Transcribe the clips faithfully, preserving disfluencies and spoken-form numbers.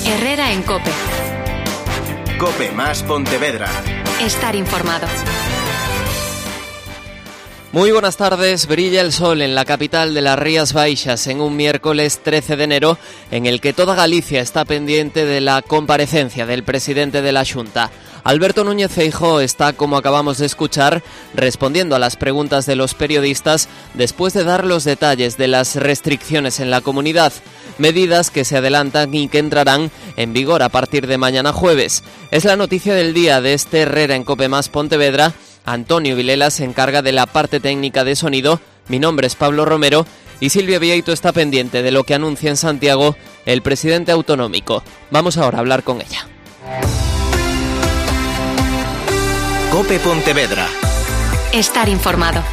Herrera en COPE. COPE más Pontevedra. Estar informado. Muy buenas tardes. Brilla el sol en la capital de las Rías Baixas en un miércoles trece de enero en el que toda Galicia está pendiente de la comparecencia del presidente de la Xunta. Alberto Núñez Feijóo está, como acabamos de escuchar, respondiendo a las preguntas de los periodistas después de dar los detalles de las restricciones en la comunidad, medidas que se adelantan y que entrarán en vigor a partir de mañana jueves. Es la noticia del día de este Herrera en COPE más Pontevedra. Antonio Vilela se encarga de la parte técnica de sonido. Mi nombre es Pablo Romero y Silvia Vieito está pendiente de lo que anuncia en Santiago el presidente autonómico. Vamos ahora a hablar con ella. COPE Pontevedra. Estar informado.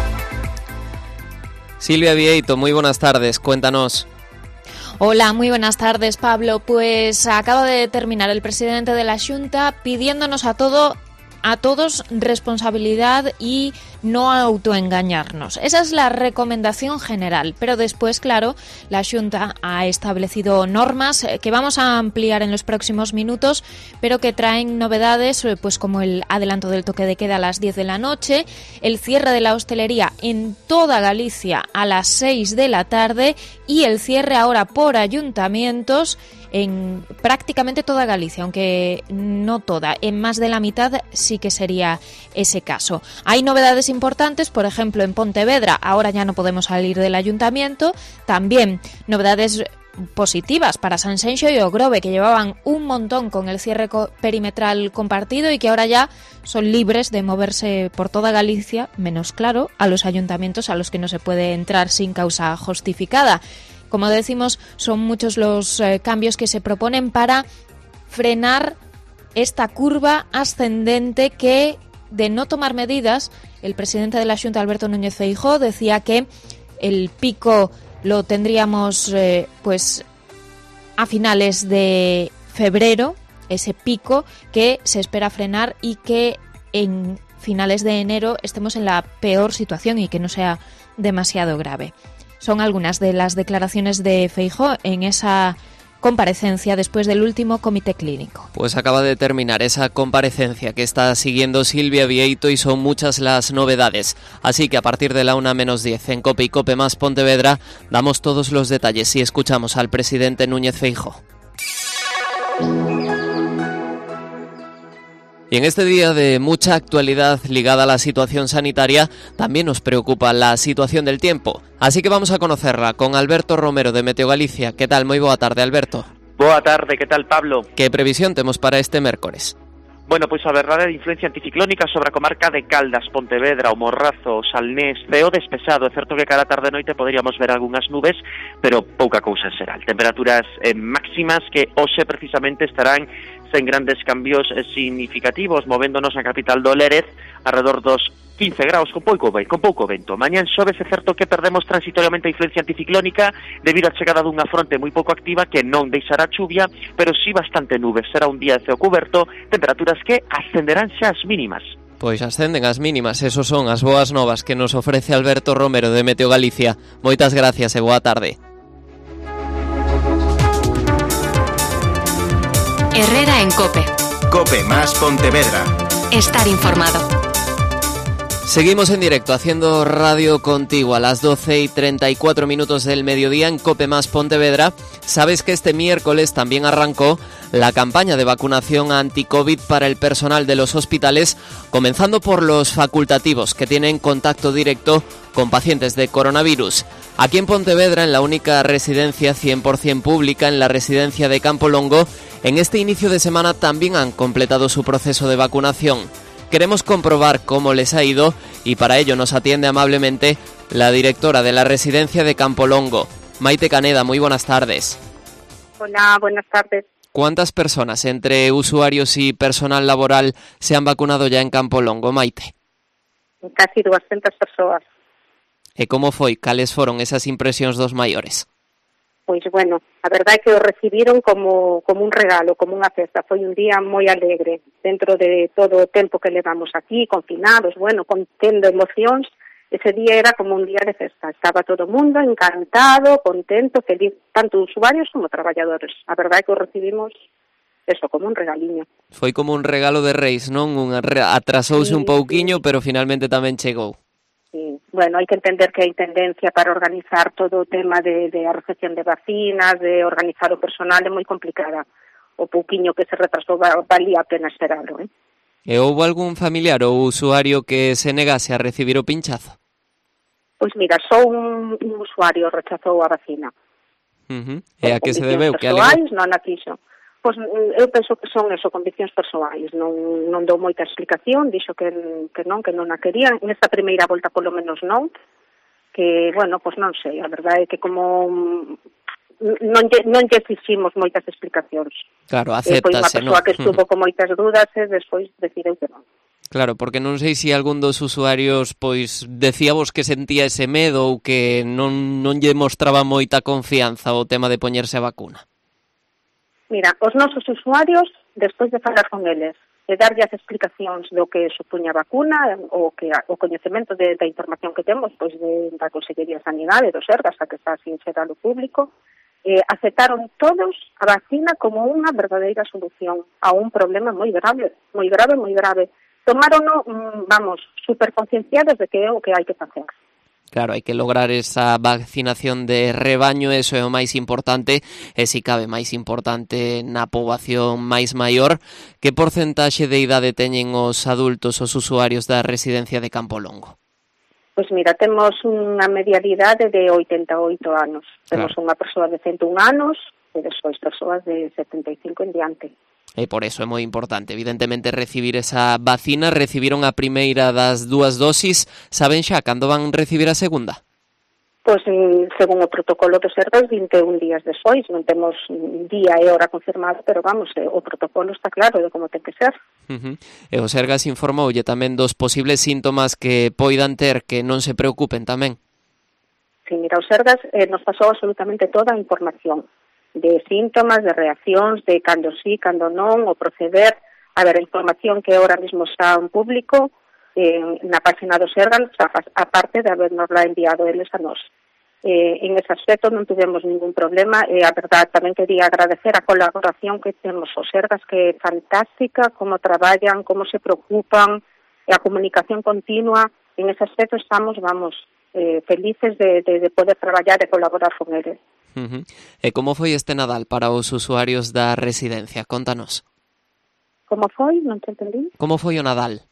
Silvia Vieito, muy buenas tardes, cuéntanos. Hola, muy buenas tardes, Pablo. Pues acaba de terminar el presidente de la Xunta pidiéndonos a todo a todos responsabilidad y no autoengañarnos. Esa es la recomendación general, pero después, claro, la Xunta ha establecido normas que vamos a ampliar en los próximos minutos, pero que traen novedades, pues como el adelanto del toque de queda a las diez de la noche, el cierre de la hostelería en toda Galicia a las seis de la tarde y el cierre ahora por ayuntamientos en prácticamente toda Galicia, aunque no toda, en más de la mitad sí que sería ese caso. Hay novedades importantes, por ejemplo, en Pontevedra ahora ya no podemos salir del ayuntamiento, también novedades positivas para Sanxenxo y Ogrove, que llevaban un montón con el cierre perimetral compartido y que ahora ya son libres de moverse por toda Galicia, menos claro, a los ayuntamientos a los que no se puede entrar sin causa justificada. Como decimos, son muchos los eh, cambios que se proponen para frenar esta curva ascendente que, de no tomar medidas, el presidente de la Xunta, Alberto Núñez Feijóo, decía que el pico lo tendríamos eh, pues a finales de febrero, ese pico que se espera frenar y que en finales de enero estemos en la peor situación y que no sea demasiado grave. Son algunas de las declaraciones de Feijóo en esa comparecencia después del último comité clínico. Pues acaba de terminar esa comparecencia que está siguiendo Silvia Vieito y son muchas las novedades. Así que a partir de la una menos diez en COPE y COPE más Pontevedra damos todos los detalles y escuchamos al presidente Núñez Feijóo. Y en este día de mucha actualidad ligada a la situación sanitaria, también nos preocupa la situación del tiempo. Así que vamos a conocerla con Alberto Romero de Meteo Galicia. ¿Qué tal? Moi boa tarde, Alberto. Boa tarde, que tal, Pablo? Que previsión temos para este mércores? Bueno, pois a verdade de influencia anticiclónica sobre a comarca de Caldas, Pontevedra, o Morrazo, o Salnés, ceo despexado. É certo que cada tarde e noite poderíamos ver algunhas nubes, pero pouca cousa será. Temperaturas eh, máximas que hoxe precisamente estarán sen grandes cambios eh, significativos, movéndonos na capital do Lérez alrededor dos quince graus con pouco, con pouco vento. Mañán xoves é certo que perdemos transitoriamente a influencia anticiclónica debido á chegada dunha fronte moi pouco activa que non deixará chuvia, pero sí bastante nubes. Será un día de ceo cuberto, temperaturas que ascenderán xa as mínimas. Pois ascenden as mínimas, esos son as boas novas que nos ofrece Alberto Romero de Meteo Galicia. Moitas gracias e boa tarde. Herrera en COPE. COPE más Pontevedra. Estar informado. Seguimos en directo haciendo radio contigo a las doce y treinta y cuatro minutos del mediodía en COPE más Pontevedra. Sabes que este miércoles también arrancó la campaña de vacunación anti-COVID para el personal de los hospitales, comenzando por los facultativos que tienen contacto directo con pacientes de coronavirus. Aquí en Pontevedra, en la única residencia cien por ciento pública, en la residencia de Campolongo, en este inicio de semana también han completado su proceso de vacunación. Queremos comprobar cómo les ha ido y para ello nos atiende amablemente la directora de la residencia de Campolongo, Maite Caneda. Muy buenas tardes. Hola, buenas tardes. ¿Cuántas personas entre usuarios y personal laboral se han vacunado ya en Campolongo, Maite? Casi doscientas persoas. E como foi? Cales foron esas impresións dos maiores? Pois, bueno, a verdade é que o recibiron como, como un regalo, como unha festa. Foi un día moi alegre, dentro de todo o tempo que levamos aquí, confinados, bueno, contendo emocións, ese día era como un día de festa. Estaba todo o mundo encantado, contento, feliz, tanto usuarios como traballadores. A verdade é que o recibimos eso, como un regaliño. Foi como un regalo de Reis, non? Un atrasouse sí, un pouquiño, sí. Pero finalmente tamén chegou. Sí. Bueno, hai que entender que hai tendencia para organizar todo o tema de, de a recepción de vacinas, de organizar o personal, é moi complicada. O pouquiño que se retrasou valía a pena esperarlo, eh? E houve algún familiar ou usuario que se negase a recibir o pinchazo? Pois mira, só un, un usuario rechazou a vacina. Uh-huh. E a que se debeu? Que persoais, non a quixo. Pois eu penso que son eso, conviccións persoais. Non, non dou moita explicación, dixo que, que non, que non a querían. Nesta primeira volta, polo menos non. Que, bueno, pois non sei, a verdade é que como non lle, non lle fiximos moitas explicacións. Claro, acéptase, non? Foi unha persoa no? que estuvo con moitas dudas e despois decideu que non. Claro, porque non sei se algún dos usuarios pois decíavos que sentía ese medo ou que non, non lle mostraba moita confianza o tema de poñerse a vacuna. Mira, os nosos usuarios, despois de falar con eles e darlle as explicacións do que supuña a vacuna, o que o coñecemento de, da información que temos pois de, da Consellería de Sanidade, do Sergas, a que está sin ser ao público, eh, aceptaron todos a vacina como unha verdadeira solución a un problema moi grave, moi grave, moi grave. Tomárono, vamos, super concienciados de que é o que hai que facer. Claro, hai que lograr esa vacinación de rebaño, eso é o máis importante, e si cabe máis importante na poboación máis maior. Que porcentaxe de idade teñen os adultos, os usuarios da residencia de Campolongo? Pois mira, temos unha media de idade de oitenta e oito anos. Temos claro. Unha persoa de cento un anos e despois persoas de setenta e cinco en diante. E por eso é moi importante, evidentemente, recibir esa vacina. Recibiron a primeira das dúas dosis. Saben xa cando van recibir a segunda? Pois, según o protocolo do Sergas, vinte e un días despois. Non temos día e hora confirmado, pero vamos, o protocolo está claro de como ten que ser. Uh-huh. E o Sergas informoulle tamén dos posibles síntomas que poidan ter, que non se preocupen tamén. Sí, mira, o Sergas eh, nos pasou absolutamente toda a información de síntomas, de reaccións, de cando sí, cando non, o proceder. A ver, a información que ahora mismo está en público eh, na página do Sergas, aparte de habernosla enviado eles a nós. Eh, en ese aspecto non tuvemos ningún problema e a verdade tamén quería agradecer a colaboración que temos o Sergas, que é fantástica, como traballan, como se preocupan, e a comunicación continua. En ese aspecto estamos, vamos, eh, felices de, de, de poder traballar e colaborar con eles. Uh-huh. E como foi este Nadal para os usuarios da residencia? Contanos. Como foi? Non te entendí. Como foi o Nadal?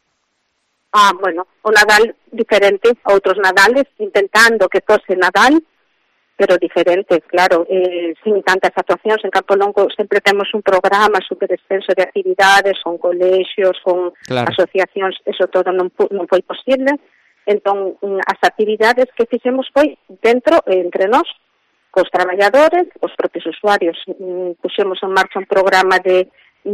Ah, bueno, o Nadal diferente a outros Nadales, intentando que fose Nadal, pero diferente, claro, eh, sin tantas actuacións. En Campolongo sempre temos un programa super extenso de actividades, con colexios, con claro. asociacións, eso todo non, non foi posible. Entón, as actividades que fixemos foi dentro, entre nós, cos traballadores, os propios usuarios. Puxemos en marcha un programa de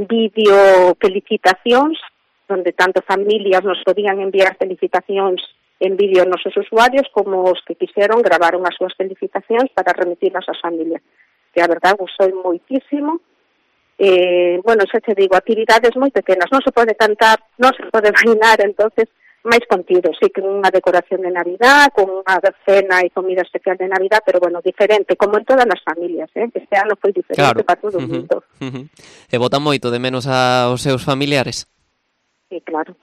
vídeo felicitacións, onde tanto familias nos podían enviar felicitacións en vídeo aos nosos usuarios, como os que quixeron gravaron as súas felicitacións para remitirlas ás familias. Que a verdade gustou moitísimo. Eh, bueno, xa te digo, actividades moi pequenas, non se pode cantar, non se pode bailar, entonces máis contido, sí que unha decoración de Navidad, con unha cena e comida especial de Navidad, pero bueno, diferente, como en todas as familias, eh? Este ano foi diferente claro. Para todo o uh-huh. mundo. Uh-huh. E botan moito de menos aos seus familiares? Sí, claro.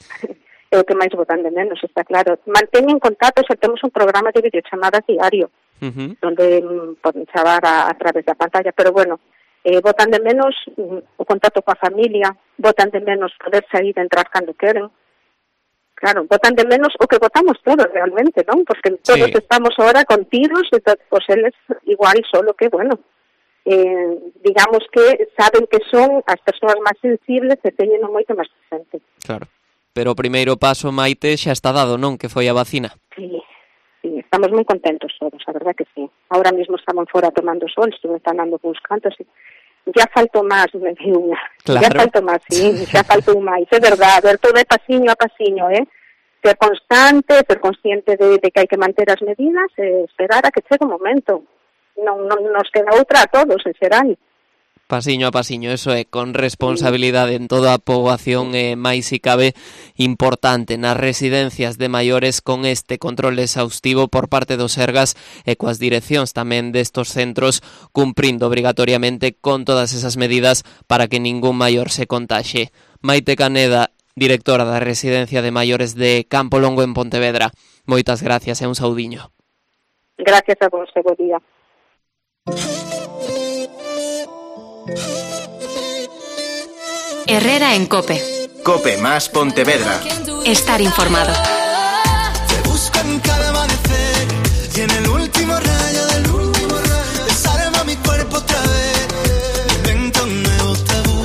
É o que máis botan de menos, está claro. Manteñen contactos, e temos un programa de videochamadas diario, uh-huh. donde mm, poden chamar a, a través da pantalla, pero bueno, eh, botan de menos mm, o contacto coa familia, botan de menos poder sair e entrar cando queren. Claro, botan de menos o que votamos todos realmente, non? Porque todos sí. Estamos ahora contidos, e pues eles igual, solo que, bueno, eh, digamos que saben que son as persoas máis sensibles e teñen moito máis presente. Claro, pero o primeiro paso, Maite, xa está dado, non? Que foi a vacina. Sí, sí, estamos moi contentos todos, a verdad que sí. Ahora mismo estamos fora tomando sol, estuve andando con uns cantos e ya faltou máis, me diu unha. Claro. Ya faltou máis, sí, xa faltou máis, é verdade, ver todo é pasiño a pasiño, eh? Ser constante, ser consciente de, de que hai que manter as medidas e esperar a que chegue o momento. Non, non nos queda outra a todos, en xeral. Pasiño a pasiño, eso é, con responsabilidade en toda a poboación e máis si cabe importante nas residencias de maiores con este control exhaustivo por parte dos Sergas e coas direccións tamén destos centros cumprindo obrigatoriamente con todas esas medidas para que ningún maior se contaxe. Maite Caneda, directora da Residencia de Maiores de Campo Longo en Pontevedra. Moitas gracias e un saudiño. Gracias a vos, seguridad. Herrera en COPE. COPE más Pontevedra. Estar informado. Te busco en cada amanecer y en el último rayo del último rayo desarma mi cuerpo otra vez. Invento un nuevo tabú.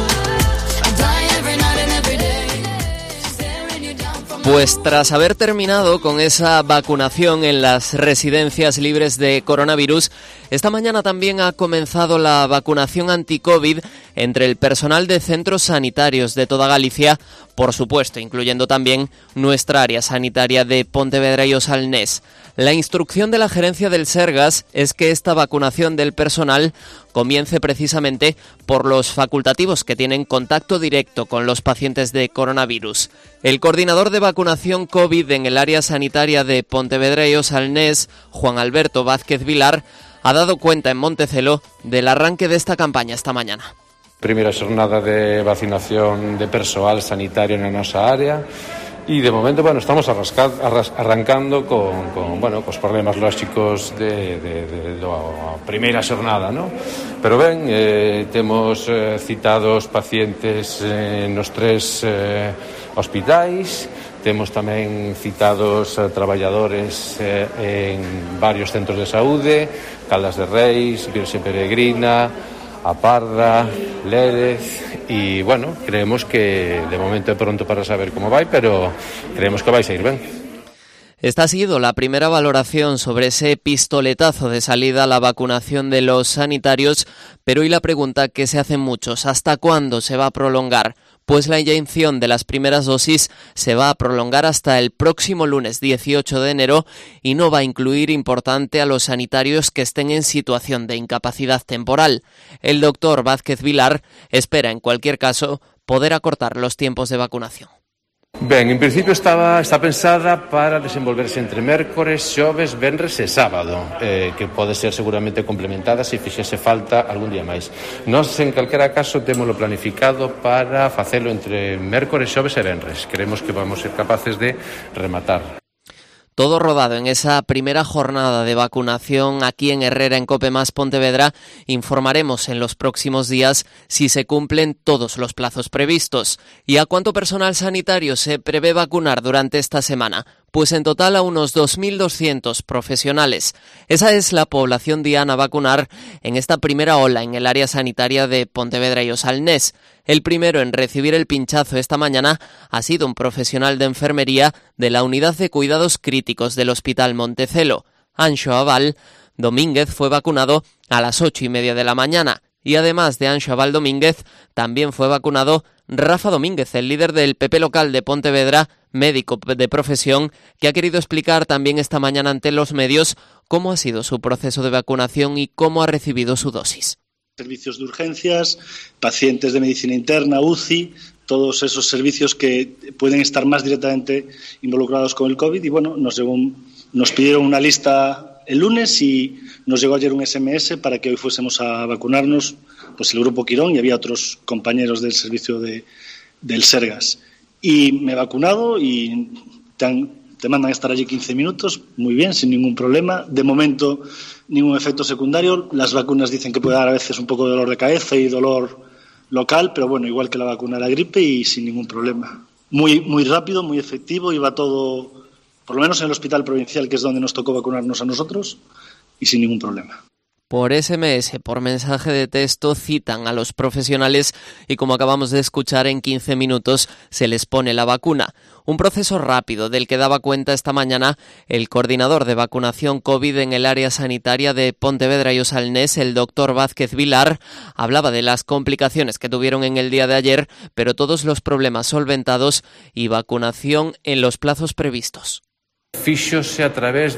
I die every night and every day. Staring you down from Pues tras haber terminado con esa vacunación en las residencias libres de coronavirus, esta mañana también ha comenzado la vacunación anti-COVID entre el personal de centros sanitarios de toda Galicia, por supuesto, incluyendo también nuestra área sanitaria de Pontevedra y Osalnés. La instrucción de la gerencia del Sergas es que esta vacunación del personal comience precisamente por los facultativos que tienen contacto directo con los pacientes de coronavirus. El coordinador de vacunación COVID en el área sanitaria de Pontevedra y Osalnés, Juan Alberto Vázquez Vilar, ha dado cuenta en Montecelo del arranque de esta campaña esta mañana. Primeira xornada de vacinación de persoal sanitario na nosa área e de momento, bueno, estamos arrasca, arras, arrancando con, con, bueno, cos problemas lóxicos de, de, de, de da primeira xornada, ¿no? Pero ben, eh, temos eh, citados pacientes eh, nos tres eh, hospitais, temos tamén citados eh, traballadores eh, en varios centros de saúde, Caldas de Reis, Virxe Peregrina, A Parda, Lérez, e, bueno, creemos que de momento é pronto para saber como vai, pero creemos que vai sair ben. Esta ha sido la primera valoración sobre ese pistoletazo de salida a la vacunación de los sanitarios, pero hoy la pregunta que se hacen muchos, ¿hasta cuándo se va a prolongar? Pues la inyección de las primeras dosis se va a prolongar hasta el próximo lunes dieciocho de enero y no va a incluir importante a los sanitarios que estén en situación de incapacidad temporal. El doctor Vázquez Vilar espera, en cualquier caso, poder acortar los tiempos de vacunación. Ben, en principio estaba está pensada para desenvolverse entre mércores, xoves, venres e sábado, eh, que pode ser seguramente complementada se fixese falta algún día máis. Nós, en calquera caso, témolo planificado para facelo entre mércores, xoves e venres. Creemos que vamos ser capaces de rematar. Todo rodado en esa primera jornada de vacunación aquí en Herrera, en COPE más Pontevedra. Informaremos en los próximos días si se cumplen todos los plazos previstos. ¿Y a cuánto personal sanitario se prevé vacunar durante esta semana? Pues en total a unos dos mil doscientos profesionales. Esa es la población diana a vacunar en esta primera ola en el área sanitaria de Pontevedra y Osalnés. El primero en recibir el pinchazo esta mañana ha sido un profesional de enfermería de la Unidad de Cuidados Críticos del Hospital Montecelo. Anxo Abal Domínguez fue vacunado a las ocho y media de la mañana. Y además de Anxo Abal Domínguez, también fue vacunado Rafa Domínguez, el líder del P P local de Pontevedra, médico de profesión, que ha querido explicar también esta mañana ante los medios cómo ha sido su proceso de vacunación y cómo ha recibido su dosis. Servicios de urgencias, pacientes de medicina interna, U C I, todos esos servicios que pueden estar más directamente involucrados con el COVID. Y bueno, nos, llegó un, nos pidieron una lista el lunes y nos llegó ayer un S M S para que hoy fuésemos a vacunarnos, pues el Grupo Quirón, y había otros compañeros del servicio de, del Sergas. Y me he vacunado y te, han, te mandan a estar allí quince minutos, muy bien, sin ningún problema. De momento, ningún efecto secundario. Las vacunas dicen que puede dar a veces un poco de dolor de cabeza y dolor local, pero bueno, igual que la vacuna de la gripe y sin ningún problema. Muy, muy rápido, muy efectivo, iba todo, por lo menos en el hospital provincial, que es donde nos tocó vacunarnos a nosotros, y sin ningún problema. Por S M S, por mensaje de texto, citan a los profesionales y, como acabamos de escuchar, en quince minutos se les pone la vacuna. Un proceso rápido del que daba cuenta esta mañana el coordinador de vacunación COVID en el área sanitaria de Pontevedra y Osalnés, el doctor Vázquez Vilar. Hablaba de las complicaciones que tuvieron en el día de ayer, pero todos los problemas solventados y vacunación en los plazos previstos. Fíxose a través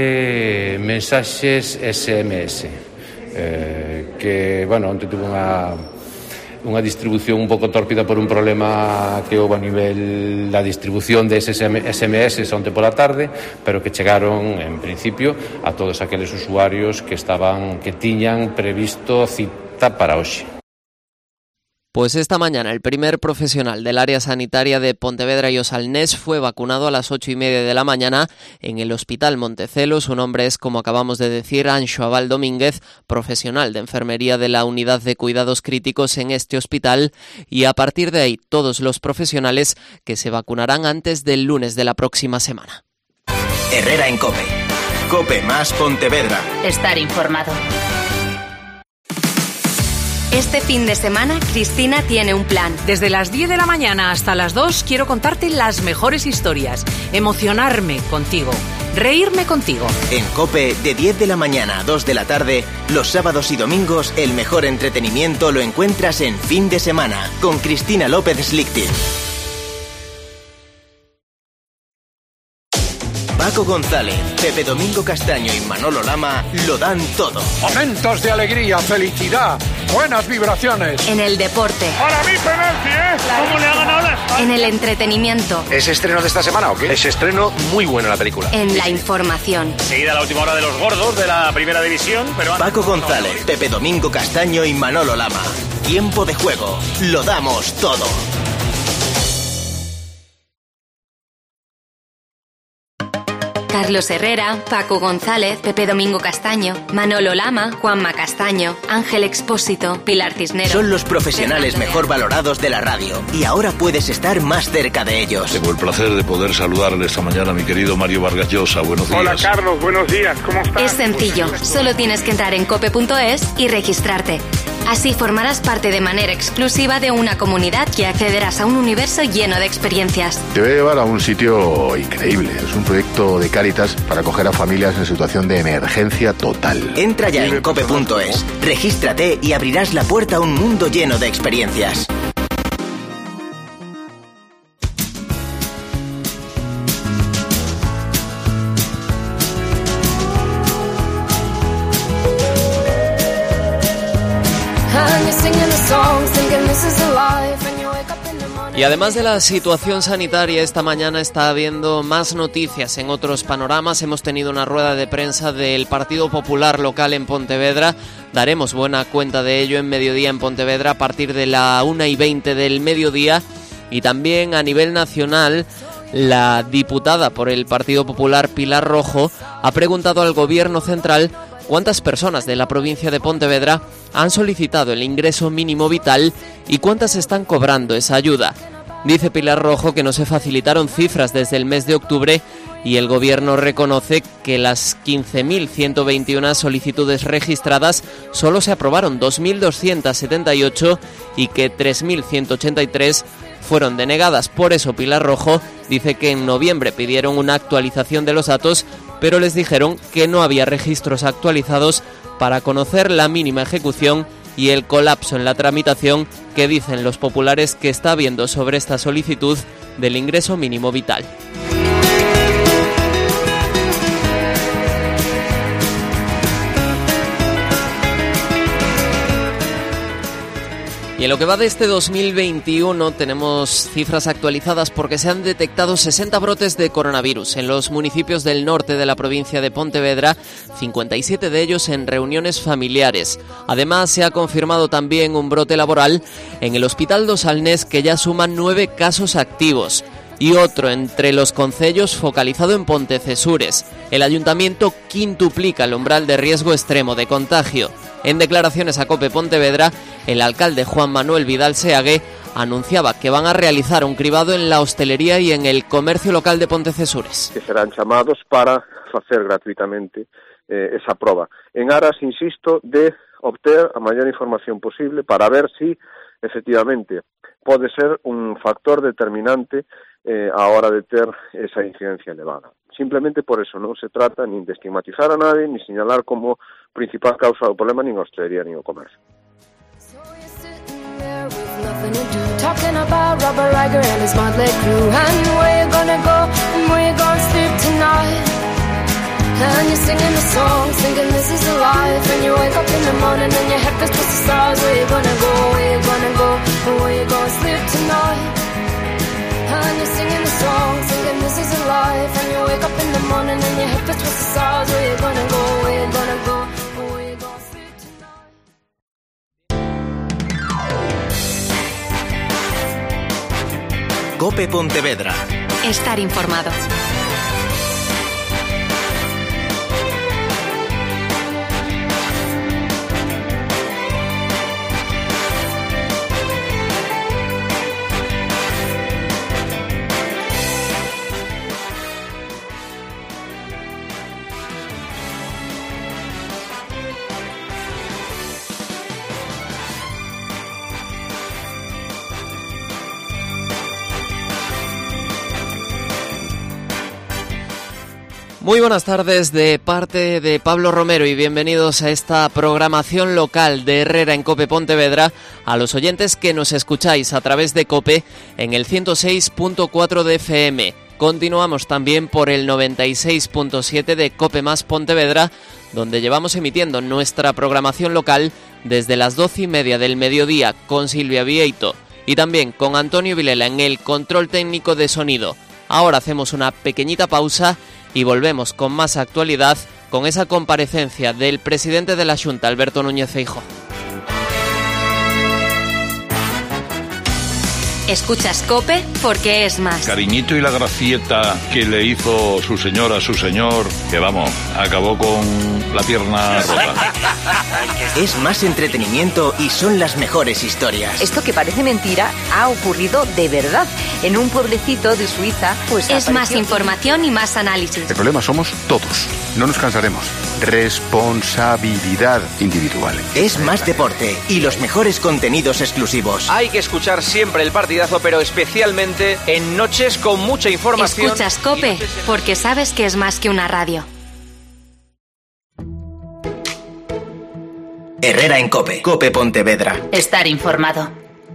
de mensaxes S M S, eh, que, bueno, onte tuve unha, unha distribución un pouco tórpida por un problema que houve a nivel da distribución de eses ese eme ese onte pola tarde, pero que chegaron en principio a todos aqueles usuarios que estaban que tiñan previsto cita para hoxe. Pues esta mañana el primer profesional del área sanitaria de Pontevedra y Osalnés fue vacunado a las ocho y media de la mañana en el Hospital Montecelo. Su nombre es, como acabamos de decir, Anxo Abal Domínguez, profesional de enfermería de la Unidad de Cuidados Críticos en este hospital, y a partir de ahí todos los profesionales que se vacunarán antes del lunes de la próxima semana. Herrera en COPE. COPE más Pontevedra. Estar informado. Este fin de semana, Cristina tiene un plan. Desde las diez de la mañana hasta las dos quiero contarte las mejores historias, emocionarme contigo, reírme contigo. En COPE, de diez de la mañana a dos de la tarde, los sábados y domingos, el mejor entretenimiento lo encuentras en Fin de Semana, con Cristina López Slichting. Paco González, Pepe Domingo Castaño y Manolo Lama lo dan todo. Momentos de alegría, felicidad, buenas vibraciones. En el deporte. Para mí penalti, ¿eh? ¿Cómo le ha ganado la España? En el entretenimiento. ¿Es estreno de esta semana o qué? Es estreno muy bueno la película. En la información. Seguida la última hora de los gordos de la primera división, pero... Paco González, Pepe Domingo Castaño y Manolo Lama. Tiempo de juego. Lo damos todo. Carlos Herrera, Paco González, Pepe Domingo Castaño, Manolo Lama, Juanma Castaño, Ángel Expósito, Pilar Cisneros. Son los profesionales mejor valorados de la radio y ahora puedes estar más cerca de ellos. Tengo el placer de poder saludarle esta mañana a mi querido Mario Vargas Llosa. Buenos días. Hola Carlos, buenos días, ¿cómo estás? Es sencillo, solo tienes que entrar en cope punto es y registrarte. Así formarás parte de manera exclusiva de una comunidad y accederás a un universo lleno de experiencias. Te voy a llevar a un sitio increíble. Es un proyecto de Cáritas para acoger a familias en situación de emergencia total. Entra ya en cope punto es, regístrate y abrirás la puerta a un mundo lleno de experiencias. Y además de la situación sanitaria, esta mañana está habiendo más noticias en otros panoramas. Hemos tenido una rueda de prensa del Partido Popular local en Pontevedra. Daremos buena cuenta de ello en Mediodía en Pontevedra a partir de la una y veinte del mediodía. Y también a nivel nacional, la diputada por el Partido Popular, Pilar Rojo, ha preguntado al Gobierno central cuántas personas de la provincia de Pontevedra han solicitado el ingreso mínimo vital y cuántas están cobrando esa ayuda. Dice Pilar Rojo que no se facilitaron cifras desde el mes de octubre y el Gobierno reconoce que las quince mil ciento veintiuna solicitudes registradas solo se aprobaron dos mil doscientas setenta y ocho y que tres mil ciento ochenta y tres fueron denegadas. Por eso Pilar Rojo dice que en noviembre pidieron una actualización de los datos, pero les dijeron que no había registros actualizados para conocer la mínima ejecución y el colapso en la tramitación que dicen los populares que está habiendo sobre esta solicitud del ingreso mínimo vital. Y en lo que va de este dos mil veintiuno tenemos cifras actualizadas porque se han detectado sesenta brotes de coronavirus en los municipios del norte de la provincia de Pontevedra, cincuenta y siete de ellos en reuniones familiares. Además, se ha confirmado también un brote laboral en el Hospital de Osalnés, que ya suma nueve casos activos, y otro entre los concellos focalizado en Pontecesures. El ayuntamiento quintuplica el umbral de riesgo extremo de contagio. En declaraciones a COPE Pontevedra, el alcalde Juan Manuel Vidal Seague anunciaba que van a realizar un cribado en la hostelería y en el comercio local de Pontecesures. Que serán chamados para facer gratuitamente eh, esa proba. En aras, insisto, de obter a maior información posible para ver si, efectivamente, pode ser un factor determinante eh, a hora de ter esa incidencia elevada. Simplemente por eso non se trata nin de estigmatizar a nadie, ni señalar como principal causa do problema nin a hostelería nin o comercio. Talking about Robert Riger and his motley crew, and where you gonna go and where you gonna sleep tonight, and you're singing the song, thinking this is the life, and you wake up in the morning and your head feels just the stars. Where you gonna go, where you gonna go, Let's twist the stars. Where you gonna go? Where you gonna go? Where you gonna sleep tonight? COPE Pontevedra. Estar informado. Muy buenas tardes de parte de Pablo Romero y bienvenidos a esta programación local de Herrera en COPE Pontevedra, a los oyentes que nos escucháis a través de COPE en el ciento seis punto cuatro de F M. Continuamos también por el noventa y seis punto siete de COPE Más Pontevedra, donde llevamos emitiendo nuestra programación local desde las doce y media del mediodía con Silvia Vieito y también con Antonio Vilela en el control técnico de sonido. Ahora hacemos una pequeñita pausa y volvemos con más actualidad, con esa comparecencia del presidente de la Xunta, Alberto Núñez Feijóo. Escuchas COPE porque es más. Cariñito y la gracieta que le hizo su señora a su señor, que vamos, acabó con la pierna rota. Es más entretenimiento y son las mejores historias. Esto que parece mentira ha ocurrido de verdad. En un pueblecito de Suiza, pues es más información y más análisis. El problema somos todos. No nos cansaremos. Responsabilidad individual. Es más deporte y los mejores contenidos exclusivos. Hay que escuchar siempre el partidazo, pero especialmente en noches con mucha información. Escuchas COPE porque sabes que es más que una radio. Herrera en COPE. COPE Pontevedra. Estar informado.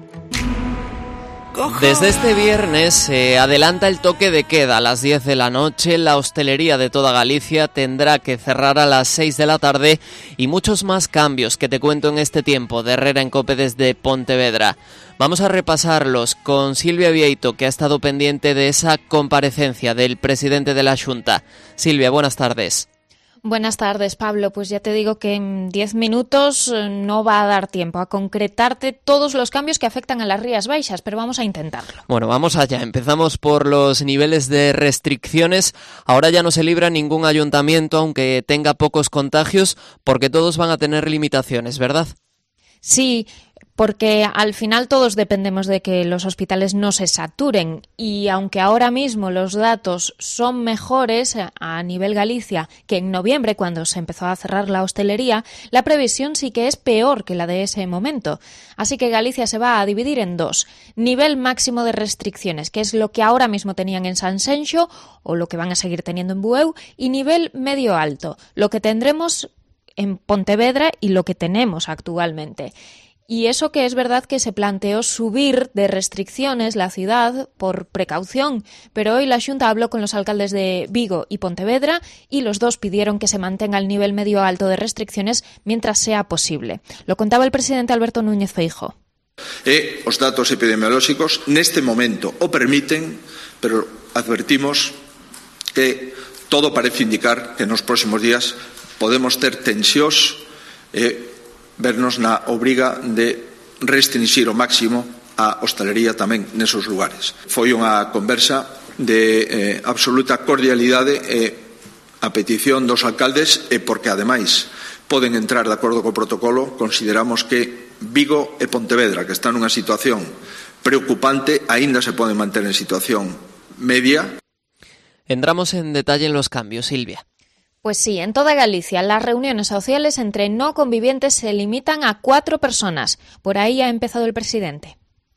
Desde este viernes se adelanta el toque de queda a las diez de la noche. La hostelería de toda Galicia tendrá que cerrar a las seis de la tarde y muchos más cambios que te cuento en este tiempo de Herrera en COPE desde Pontevedra. Vamos a repasarlos con Silvia Vieito, que ha estado pendiente de esa comparecencia del presidente de la Xunta. Silvia, buenas tardes. Buenas tardes, Pablo. Pues ya te digo que en diez minutos no va a dar tiempo a concretarte todos los cambios que afectan a las Rías Baixas, pero vamos a intentarlo. Bueno, vamos allá. Empezamos por los niveles de restricciones. Ahora ya no se libra ningún ayuntamiento, aunque tenga pocos contagios, porque todos van a tener limitaciones, ¿verdad? Sí, porque al final todos dependemos de que los hospitales no se saturen y aunque ahora mismo los datos son mejores a nivel Galicia que en noviembre cuando se empezó a cerrar la hostelería, la previsión sí que es peor que la de ese momento. Así que Galicia se va a dividir en dos. Nivel máximo de restricciones, que es lo que ahora mismo tenían en Sanxenxo o lo que van a seguir teniendo en Bueu, y nivel medio alto, lo que tendremos en Pontevedra y lo que tenemos actualmente. Y eso que es verdad que se planteó subir de restricciones la ciudad por precaución, pero hoy la Xunta habló con los alcaldes de Vigo y Pontevedra y los dos pidieron que se mantenga el nivel medio alto de restricciones mientras sea posible. Lo contaba el presidente Alberto Núñez Feijóo. E os datos epidemiolóxicos neste momento o permiten, pero advertimos que todo parece indicar que nos próximos días podemos ter tensións e vernos na obriga de restringir ao máximo a hostalería tamén nesos lugares. Foi unha conversa de eh, absoluta cordialidade e a petición dos alcaldes e porque ademais poden entrar de acordo co protocolo, consideramos que Vigo e Pontevedra, que están nunha situación preocupante, aínda se poden manter en situación media. Entramos en detalle en los cambios, Silvia. Pues sí, en toda Galicia las reuniones sociales entre no convivientes se limitan a cuatro personas. Por ahí ha empezado el presidente.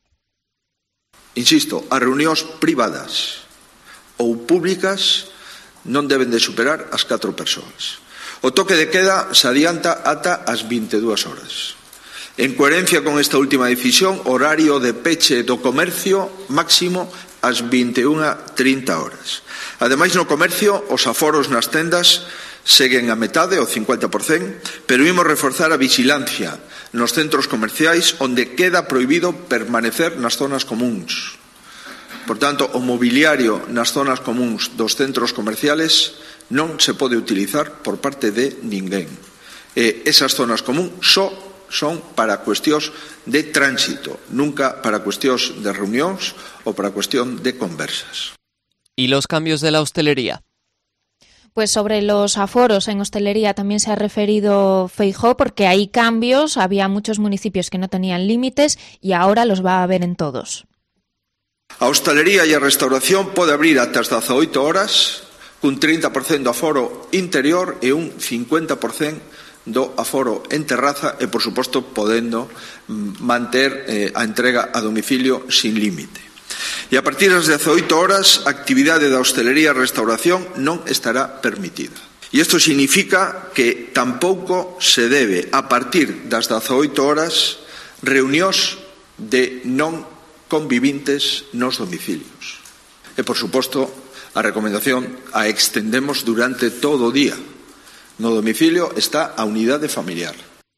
Insisto, as reunións privadas ou públicas non deben de superar as catro persoas. O toque de queda se adianta ata as vinte e dúas horas. En coherencia con esta última decisión, horario de peche do comercio máximo ás vinte e unha trinta horas. Ademais, no comercio, os aforos nas tendas seguen a metade, o cincuenta por cento, pero imos reforzar a vigilancia nos centros comerciais onde queda prohibido permanecer nas zonas comúns. Por tanto, o mobiliario nas zonas comúns dos centros comerciales non se pode utilizar por parte de ninguén. E esas zonas común só son para cuestións de tránsito, nunca para cuestións de reunións ou para cuestión de conversas. ¿Y los cambios de la hostelería? Pues sobre los aforos en hostelería también se ha referido Feijóo, porque hay cambios, había muchos municipios que no tenían límites y ahora los va a haber en todos. A hostelería e a restauración pode abrir ata as dezaoito horas, cun trinta por cento do aforo interior e un cincuenta por cento do aforo en terraza e, por suposto, podendo manter eh, a entrega a domicilio sin límite. E a partir das dezaoito horas, a actividade da hostelería e restauración non estará permitida. E isto significa que tampouco se debe, a partir das dezaoito horas, reunións de non convivintes nos domicilios. E, por suposto, a recomendación a extendemos durante todo o día. No domicilio está a unidade familiar.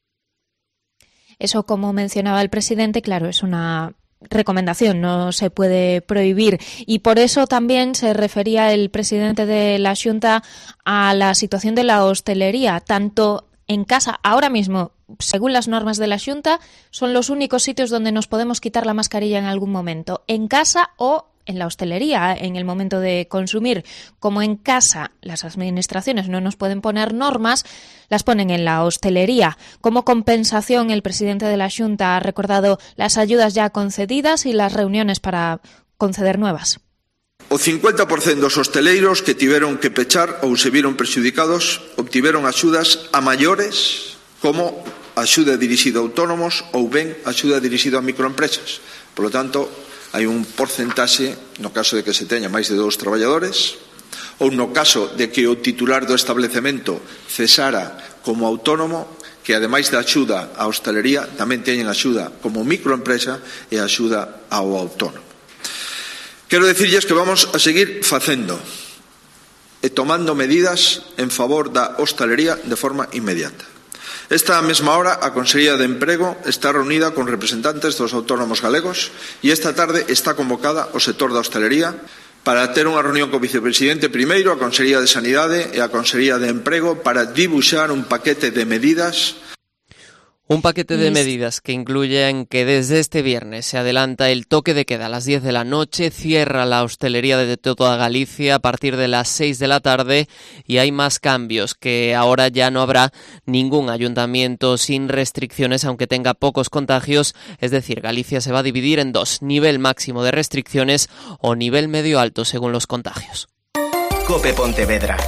Eso, como mencionaba el presidente, claro, es una recomendación, no se puede prohibir, y por eso también se refería el presidente de la Xunta a la situación de la hostelería, tanto en casa ahora mismo, según las normas de la Xunta, son los únicos sitios donde nos podemos quitar la mascarilla en algún momento, en casa o en la hostelería, en el momento de consumir. Como en casa las administraciones no nos pueden poner normas, las ponen en la hostelería. Como compensación, el presidente de la Xunta ha recordado las ayudas ya concedidas y las reuniones para conceder nuevas. O cincuenta por cento dos hosteleiros que tiveron que pechar ou se viron prexudicados obtiveron axudas a maiores, como axuda dirixida a autónomos ou ben axuda dirixida a microempresas. Por lo tanto, hai un porcentaxe, no caso de que se teña máis de dous traballadores, ou no caso de que o titular do establecemento cesara como autónomo, que ademais da axuda á hostelería tamén teñen axuda como microempresa e axuda ao autónomo. Quero dicirlles que vamos a seguir facendo e tomando medidas en favor da hostelería de forma inmediata. Esta mesma hora, a Consellería de Emprego está reunida con representantes dos autónomos galegos e esta tarde está convocada o sector da hostelería para ter unha reunión co vicepresidente primeiro, a Consellería de Sanidade e a Consellería de Emprego para dibuixar un paquete de medidas. Un paquete de medidas que incluyen que desde este viernes se adelanta el toque de queda a las diez de la noche, cierra la hostelería de toda Galicia a partir de las seis de la tarde y hay más cambios, que ahora ya no habrá ningún ayuntamiento sin restricciones aunque tenga pocos contagios, es decir, Galicia se va a dividir en dos, nivel máximo de restricciones o nivel medio alto según los contagios. COPE Pontevedra.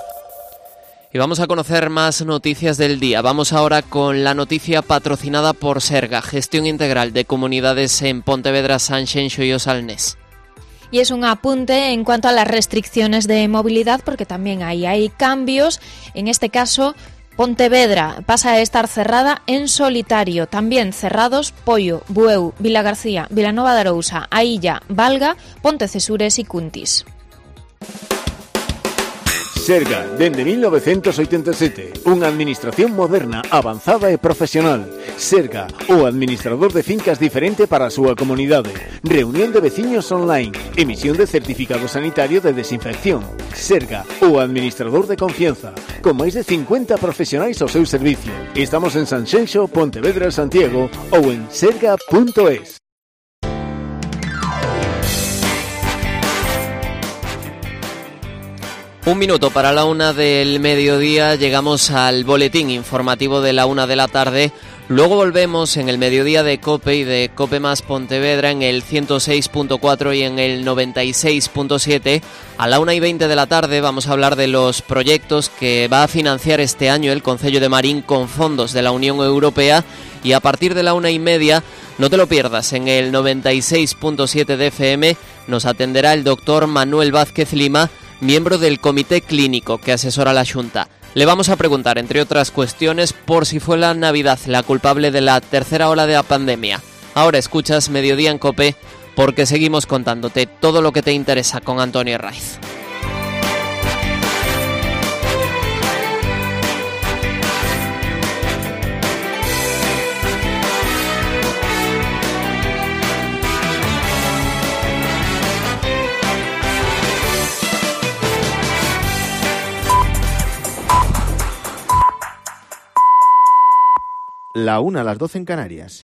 Y vamos a conocer más noticias del día. Vamos ahora con la noticia patrocinada por Serga, Gestión Integral de Comunidades en Pontevedra, Sanxenxo y Osalnés. Y es un apunte en cuanto a las restricciones de movilidad, porque también ahí hay cambios. En este caso, Pontevedra pasa a estar cerrada en solitario. También cerrados Poio, Bueu, Vilagarcía, Vilanova de Arousa, Ailla, Valga, Pontecesures y Cuntis. Serga, dende mil novecientos oitenta e sete, unha administración moderna, avanzada e profesional. Serga, o administrador de fincas diferente para a súa comunidade. Reunión de veciños online, emisión de certificado sanitario de desinfección. Serga, o administrador de confianza, con máis de cincuenta profesionais ao seu servicio. Estamos en Sanxenxo, Pontevedra, Santiago ou en serga punto es. Un minuto para la una del mediodía, llegamos al boletín informativo de la una de la tarde. Luego volvemos en el mediodía de COPE y de COPE más Pontevedra en el ciento seis punto cuatro y en el noventa y seis punto siete. A la una y veinte de la tarde vamos a hablar de los proyectos que va a financiar este año el Concello de Marín con fondos de la Unión Europea. Y a partir de la una y media, no te lo pierdas, en el noventa y seis punto siete de F M nos atenderá el doctor Manuel Vázquez Lima, miembro del comité clínico que asesora a la Xunta. Le vamos a preguntar, entre otras cuestiones, por si fue la Navidad la culpable de la tercera ola de la pandemia. Ahora escuchas Mediodía en COPE, porque seguimos contándote todo lo que te interesa con Antonio Raiz. la una a las doce en Canarias.